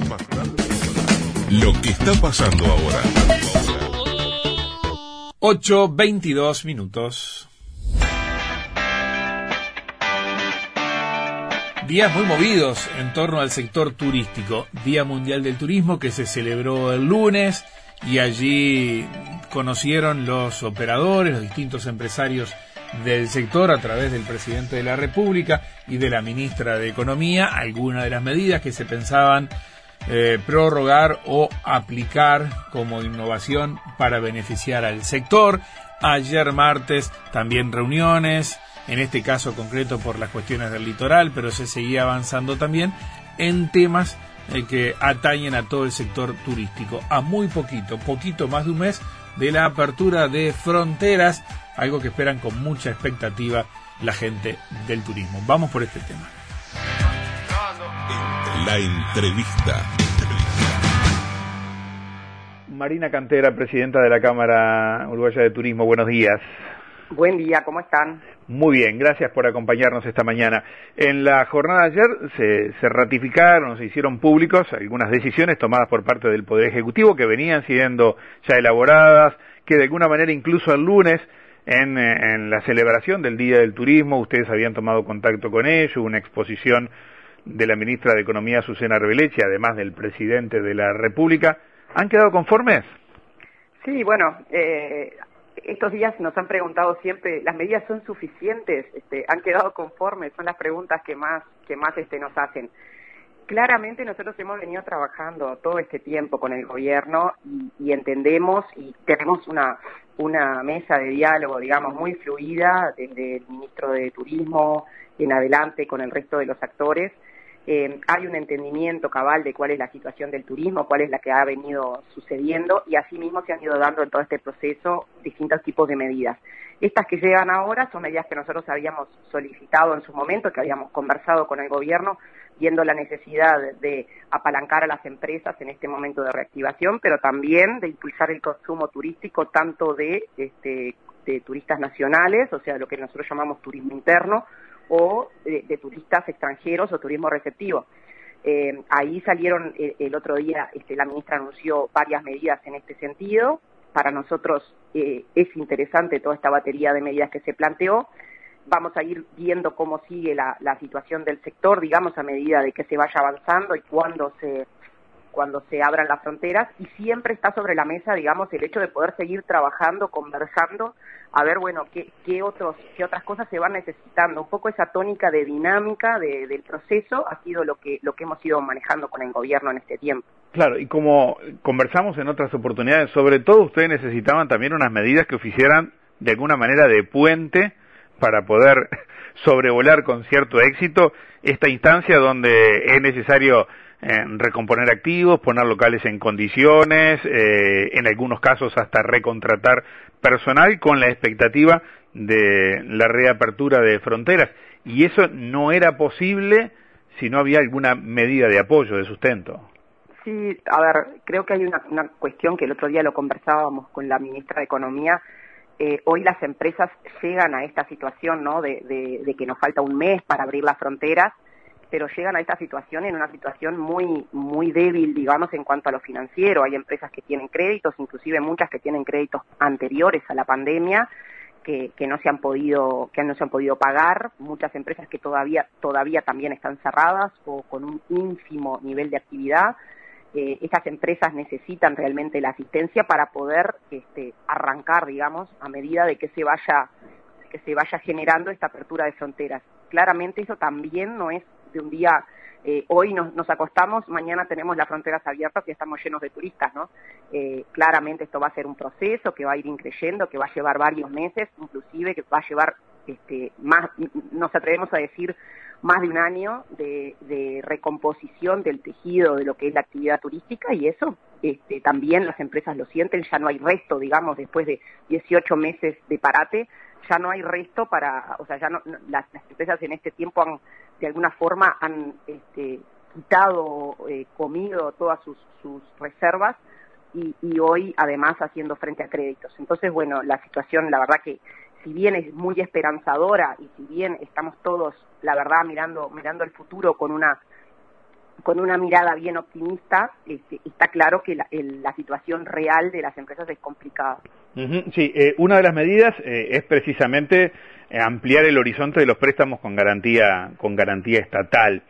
Lo que está pasando ahora. 8:22 minutos. Días muy movidos en torno al sector turístico. Día Mundial del Turismo que se celebró el lunes y allí conocieron los operadores, los distintos empresarios del sector a través del presidente de la República y de la ministra de Economía algunas de las medidas que se pensaban prorrogar o aplicar como innovación para beneficiar al sector. Ayer martes también reuniones, en este caso concreto por las cuestiones del litoral, pero se seguía avanzando también en temas que atañen a todo el sector turístico. A muy poquito más de un mes de la apertura de fronteras, algo que esperan con mucha expectativa la gente del turismo. Vamos por este tema. La entrevista. Marina Cantera, presidenta de la Cámara Uruguaya de Turismo, buenos días. Buen día, ¿cómo están? Muy bien, gracias por acompañarnos esta mañana. En la jornada de ayer se ratificaron, se hicieron públicos algunas decisiones tomadas por parte del Poder Ejecutivo que venían siendo ya elaboradas, que de alguna manera incluso el lunes en la celebración del Día del Turismo ustedes habían tomado contacto con ellos, una exposición de la ministra de Economía, Azucena Arbeleche, además del presidente de la República. ¿Han quedado conformes? Sí, bueno, estos días nos han preguntado siempre, ¿las medidas son suficientes? ¿Han quedado conformes? Son las preguntas que más nos hacen. Claramente nosotros hemos venido trabajando todo este tiempo con el gobierno y entendemos y tenemos una mesa de diálogo, digamos, muy fluida desde el ministro de Turismo en adelante con el resto de los actores. Hay un entendimiento cabal de cuál es la situación del turismo, cuál es la que ha venido sucediendo y asimismo se han ido dando en todo este proceso distintos tipos de medidas. Estas que llegan ahora son medidas que nosotros habíamos solicitado en su momento, que habíamos conversado con el gobierno, viendo la necesidad de apalancar a las empresas en este momento de reactivación, pero también de impulsar el consumo turístico tanto de turistas nacionales, o sea, lo que nosotros llamamos turismo interno, o de turistas extranjeros o turismo receptivo. Ahí salieron el otro día, la ministra anunció varias medidas en este sentido. Para nosotros es interesante toda esta batería de medidas que se planteó. Vamos a ir viendo cómo sigue la situación del sector, digamos, a medida de que se vaya avanzando y cuando se abran las fronteras, y siempre está sobre la mesa, digamos, el hecho de poder seguir trabajando, conversando, a ver, bueno, qué otras cosas se van necesitando. Un poco esa tónica de dinámica del proceso ha sido lo que hemos ido manejando con el gobierno en este tiempo. Claro, y como conversamos en otras oportunidades, sobre todo ustedes necesitaban también unas medidas que oficiaran de alguna manera de puente para poder sobrevolar con cierto éxito esta instancia donde es necesario recomponer activos, poner locales en condiciones, en algunos casos hasta recontratar personal con la expectativa de la reapertura de fronteras. Y eso no era posible si no había alguna medida de apoyo, de sustento. Sí, a ver, creo que hay una cuestión que el otro día lo conversábamos con la ministra de Economía. Hoy las empresas llegan a esta situación, ¿no?, de que nos falta un mes para abrir las fronteras, pero llegan a esta situación en una situación muy débil, digamos, en cuanto a lo financiero. Hay empresas que tienen créditos, inclusive muchas que tienen créditos anteriores a la pandemia, que no se han podido pagar, muchas empresas que todavía también están cerradas o con un ínfimo nivel de actividad. Estas empresas necesitan realmente la asistencia para poder arrancar, digamos, a medida de que se vaya generando esta apertura de fronteras. Claramente eso también no es de un día, hoy nos acostamos, mañana tenemos las fronteras abiertas y estamos llenos de turistas, ¿no? Claramente esto va a ser un proceso que va a ir increyendo, que va a llevar varios meses, inclusive que va a llevar más, nos atrevemos a decir, más de un año de recomposición del tejido de lo que es la actividad turística, y eso también las empresas lo sienten. Ya no hay resto, digamos, después de 18 meses de parate, ya no hay resto ya no, las empresas en este tiempo de alguna forma han quitado, comido todas sus reservas y hoy además haciendo frente a créditos. Entonces, bueno, la situación, la verdad que si bien es muy esperanzadora y si bien estamos todos, la verdad, mirando el futuro con una con una mirada bien optimista, está claro que la situación real de las empresas es complicada. Sí, una de las medidas es precisamente ampliar el horizonte de los préstamos con garantía estatal.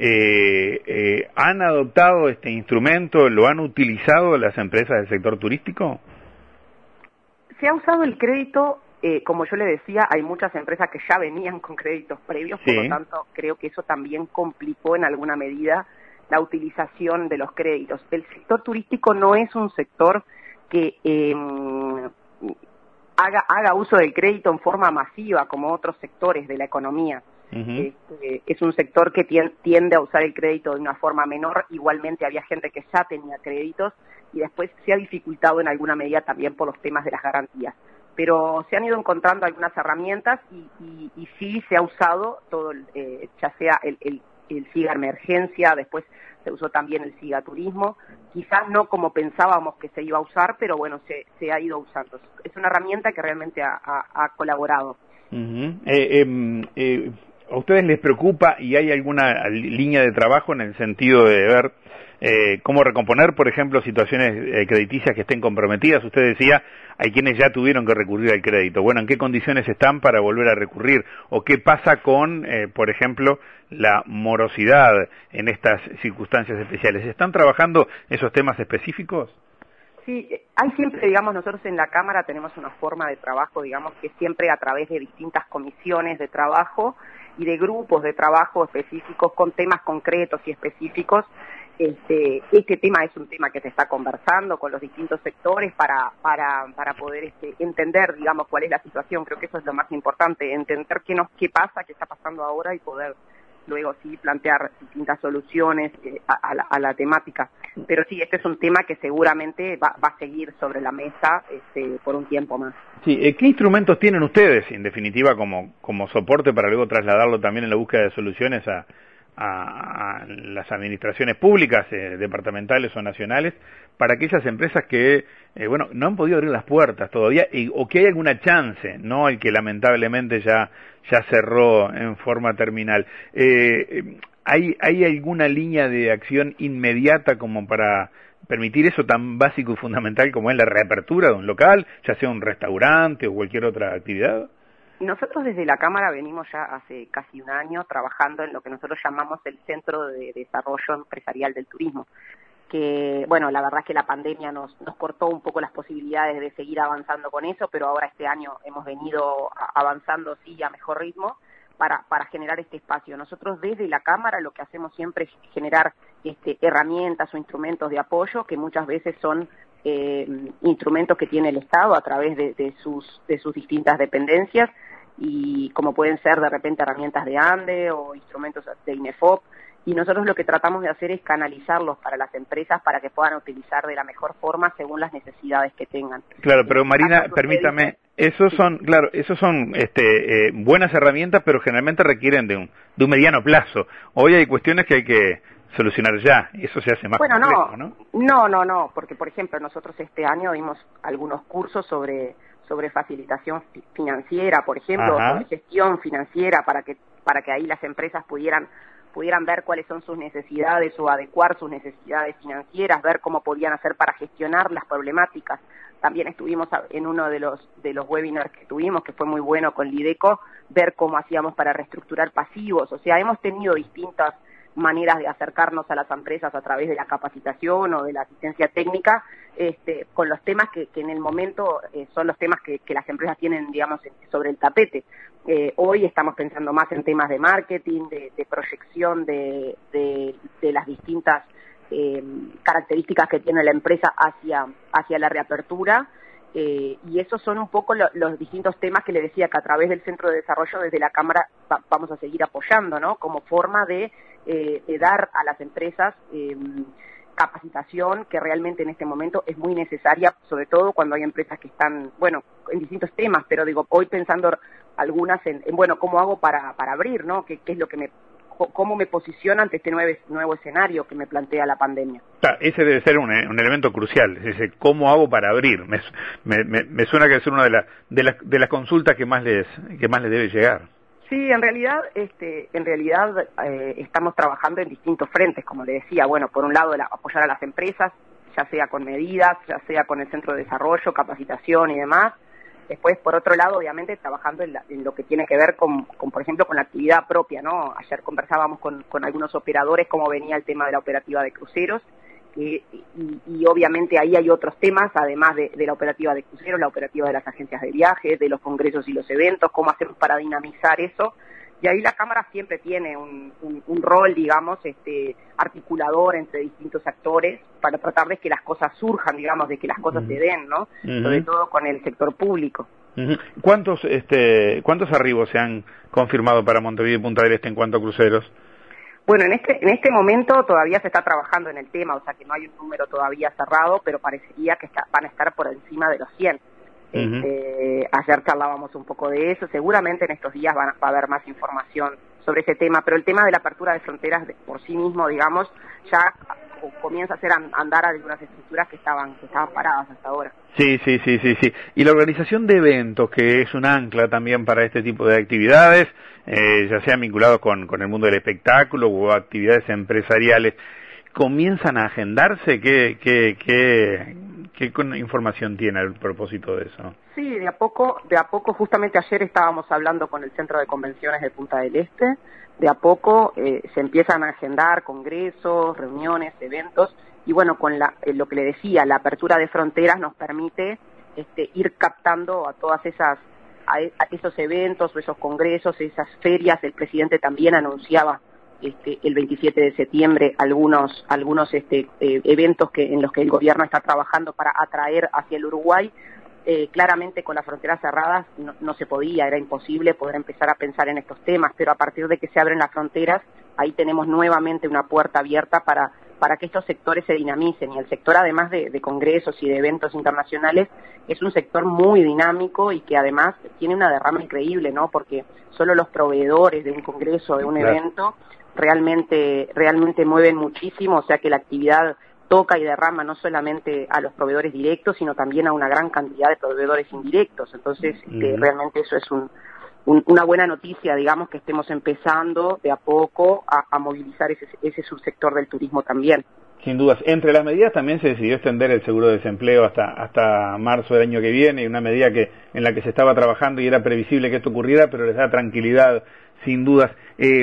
¿Han adoptado este instrumento? ¿Lo han utilizado las empresas del sector turístico? Se ha usado el crédito, como yo le decía, hay muchas empresas que ya venían con créditos previos, sí. Por lo tanto creo que eso también complicó en alguna medida la utilización de los créditos. El sector turístico no es un sector que haga uso del crédito en forma masiva como otros sectores de la economía. Es un sector que tiende a usar el crédito de una forma menor. Igualmente había gente que ya tenía créditos y después se ha dificultado en alguna medida también por los temas de las garantías. Pero se han ido encontrando algunas herramientas y sí se ha usado todo, ya sea el SIGA Emergencia, después se usó también el SIGA Turismo, quizás no como pensábamos que se iba a usar, pero bueno, se ha ido usando. Es una herramienta que realmente ha colaborado. ¿A ustedes les preocupa y hay alguna línea de trabajo en el sentido de ver cómo recomponer, por ejemplo, situaciones crediticias que estén comprometidas? Usted decía, hay quienes ya tuvieron que recurrir al crédito. Bueno, ¿en qué condiciones están para volver a recurrir? ¿O qué pasa con, por ejemplo, la morosidad en estas circunstancias especiales? ¿Están trabajando esos temas específicos? Sí, hay siempre, digamos, nosotros en la Cámara tenemos una forma de trabajo, digamos, que siempre a través de distintas comisiones de trabajo y de grupos de trabajo específicos con temas concretos y específicos. Este tema es un tema que se está conversando con los distintos sectores para poder entender, digamos, cuál es la situación. Creo que eso es lo más importante, entender qué pasa, qué está pasando ahora y poder luego sí plantear distintas soluciones a la temática. Pero sí, este es un tema que seguramente va a seguir sobre la mesa por un tiempo más. Sí, ¿qué instrumentos tienen ustedes, en definitiva, como soporte para luego trasladarlo también en la búsqueda de soluciones a las administraciones públicas, departamentales o nacionales, para aquellas empresas que, no han podido abrir las puertas todavía, o que hay alguna chance, no el que lamentablemente ya cerró en forma terminal? ¿Hay alguna línea de acción inmediata como para permitir eso tan básico y fundamental como es la reapertura de un local, ya sea un restaurante o cualquier otra actividad? Nosotros desde la Cámara venimos ya hace casi un año trabajando en lo que nosotros llamamos el Centro de Desarrollo Empresarial del Turismo, que, bueno, la verdad es que la pandemia nos cortó un poco las posibilidades de seguir avanzando con eso, pero ahora este año hemos venido avanzando, sí, a mejor ritmo para generar este espacio. Nosotros desde la Cámara lo que hacemos siempre es generar herramientas o instrumentos de apoyo que muchas veces son instrumentos que tiene el Estado a través de sus distintas dependencias, y como pueden ser de repente herramientas de ANDE o instrumentos de INEFOP, y nosotros lo que tratamos de hacer es canalizarlos para las empresas para que puedan utilizar de la mejor forma según las necesidades que tengan. Claro, pero Marina, permítame, esos son buenas herramientas, pero generalmente requieren de un mediano plazo. Hoy hay cuestiones que hay que solucionar ya, y eso se hace más complejo, ¿no? No, porque por ejemplo nosotros este año dimos algunos cursos sobre facilitación financiera, por ejemplo, sobre gestión financiera, para que ahí las empresas pudieran ver cuáles son sus necesidades o adecuar sus necesidades financieras, ver cómo podían hacer para gestionar las problemáticas. También estuvimos en uno de los webinars que tuvimos, que fue muy bueno con Lideco, ver cómo hacíamos para reestructurar pasivos. O sea, hemos tenido distintas maneras de acercarnos a las empresas a través de la capacitación o de la asistencia técnica, con los temas que en el momento son los temas que las empresas tienen, digamos, sobre el tapete. Hoy estamos pensando más en temas de marketing, de proyección de las distintas características que tiene la empresa hacia la reapertura, y esos son un poco los distintos temas que le decía que a través del Centro de Desarrollo desde la Cámara vamos a seguir apoyando, ¿no? Como forma de dar a las empresas capacitación que realmente en este momento es muy necesaria, sobre todo cuando hay empresas que están, en distintos temas, pero digo, hoy pensando algunas en cómo hago para abrir, ¿no? ¿Qué es lo que cómo me posiciona ante este nuevo escenario que me plantea la pandemia? Ese debe ser un elemento crucial, es decir, ¿cómo hago para abrir? Me suena que es una de las consultas que más les debe llegar. Sí, en realidad estamos trabajando en distintos frentes, como le decía. Bueno, por un lado apoyar a las empresas, ya sea con medidas, ya sea con el centro de desarrollo, capacitación y demás. Después, por otro lado, obviamente, trabajando en lo que tiene que ver con, por ejemplo, con la actividad propia, ¿no? Ayer conversábamos con algunos operadores cómo venía el tema de la operativa de cruceros, y obviamente ahí hay otros temas, además de la operativa de cruceros, la operativa de las agencias de viajes, de los congresos y los eventos, cómo hacemos para dinamizar eso. Y ahí la Cámara siempre tiene un rol, digamos, articulador entre distintos actores para tratar de que las cosas surjan, digamos, de que las cosas se den, ¿no? Sobre todo con el sector público. ¿Cuántos arribos se han confirmado para Montevideo y Punta del Este en cuanto a cruceros? Bueno, en este momento todavía se está trabajando en el tema, o sea que no hay un número todavía cerrado, pero parecería que van a estar por encima de los 100. Ayer charlábamos un poco de eso, seguramente en estos días va a haber más información sobre ese tema, pero el tema de la apertura de fronteras por sí mismo, digamos, ya comienza a hacer andar algunas estructuras que estaban paradas hasta ahora. Sí. Y la organización de eventos, que es un ancla también para este tipo de actividades, ya sean vinculados con el mundo del espectáculo o actividades empresariales, ¿comienzan a agendarse? ¿Qué información tiene al propósito de eso? Sí, de a poco, justamente ayer estábamos hablando con el Centro de Convenciones de Punta del Este, de a poco se empiezan a agendar congresos, reuniones, eventos, y bueno, con lo que le decía, la apertura de fronteras nos permite ir captando a todas a esos eventos o esos congresos, esas ferias. El presidente también anunciaba el 27 de septiembre algunos eventos en los que el gobierno está trabajando para atraer hacia el Uruguay. Claramente con las fronteras cerradas no se podía, era imposible poder empezar a pensar en estos temas, pero a partir de que se abren las fronteras, ahí tenemos nuevamente una puerta abierta para que estos sectores se dinamicen, y el sector, además de congresos y de eventos internacionales, es un sector muy dinámico y que además tiene una derrama increíble, ¿no? Porque solo los proveedores de un congreso, de un evento, realmente mueven muchísimo, o sea que la actividad toca y derrama no solamente a los proveedores directos, sino también a una gran cantidad de proveedores indirectos. Entonces, realmente eso es una buena noticia, digamos, que estemos empezando de a poco a movilizar ese subsector del turismo también. Sin dudas. Entre las medidas también se decidió extender el seguro de desempleo hasta marzo del año que viene, y una medida en la que se estaba trabajando y era previsible que esto ocurriera, pero les da tranquilidad, sin dudas.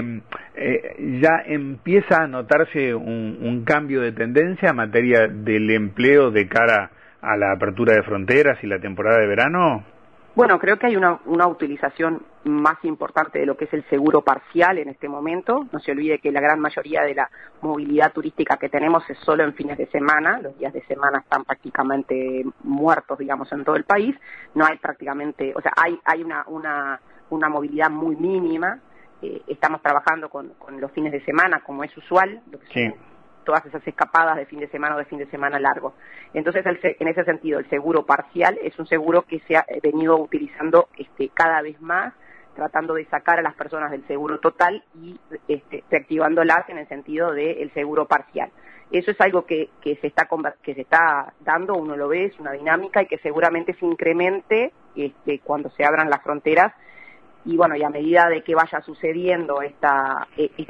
Ya empieza a notarse un cambio de tendencia en materia del empleo de cara a la apertura de fronteras y la temporada de verano. Bueno, creo que hay una utilización más importante de lo que es el seguro parcial en este momento. No se olvide que la gran mayoría de la movilidad turística que tenemos es solo en fines de semana. Los días de semana están prácticamente muertos, digamos, en todo el país. No hay prácticamente, o sea, hay una movilidad muy mínima. Estamos trabajando con los fines de semana, como es usual, lo que sí. Todas esas escapadas de fin de semana o de fin de semana largo. Entonces, en ese sentido, el seguro parcial es un seguro que se ha venido utilizando cada vez más, tratando de sacar a las personas del seguro total y reactivándolas en el sentido del seguro parcial. Eso es algo que se está dando, uno lo ve, es una dinámica, y que seguramente se incremente cuando se abran las fronteras. Y bueno, y a medida de que vaya sucediendo esta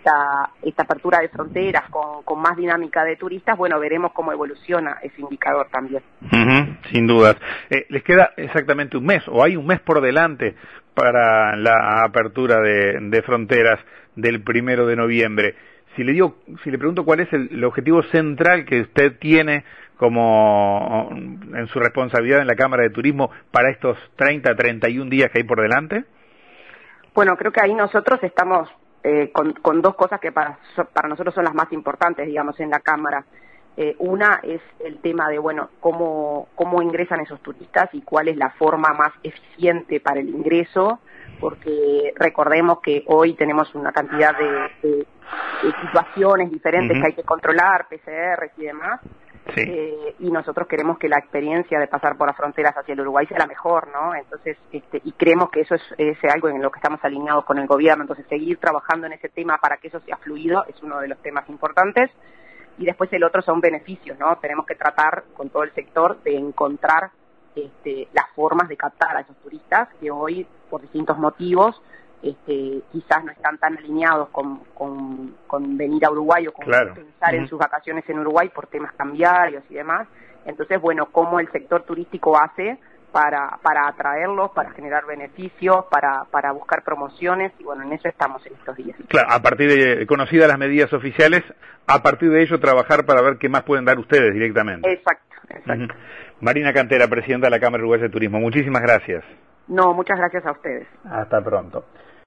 apertura de fronteras con más dinámica de turistas, bueno, veremos cómo evoluciona ese indicador también. Sin dudas. Les queda exactamente un mes, o hay un mes por delante para la apertura de fronteras del 1 de noviembre. Si le pregunto cuál es el objetivo central que usted tiene como en su responsabilidad en la Cámara de Turismo para estos 31 días que hay por delante. Bueno, creo que ahí nosotros estamos con dos cosas que para nosotros son las más importantes, digamos, en la Cámara. Una es el tema de, bueno, cómo ingresan esos turistas y cuál es la forma más eficiente para el ingreso, porque recordemos que hoy tenemos una cantidad de situaciones diferentes que hay que controlar, PCRs y demás. Sí. Y nosotros queremos que la experiencia de pasar por las fronteras hacia el Uruguay sea la mejor, ¿no? Entonces, y creemos que eso es algo en lo que estamos alineados con el gobierno. Entonces, seguir trabajando en ese tema para que eso sea fluido es uno de los temas importantes. Y después el otro son beneficios, ¿no? Tenemos que tratar con todo el sector de encontrar las formas de captar a esos turistas que hoy, por distintos motivos, quizás no están tan alineados con venir a Uruguay o con pensar en sus vacaciones en Uruguay por temas cambiarios y demás. Entonces, bueno, cómo el sector turístico hace para atraerlos, para generar beneficios, para buscar promociones, y bueno, en eso estamos en estos días. Claro, a partir de conocidas las medidas oficiales, a partir de ello trabajar para ver qué más pueden dar ustedes directamente. Exacto. Marina Cantera, presidenta de la Cámara Uruguaya de Turismo, muchísimas gracias. No, muchas gracias a ustedes. Hasta pronto.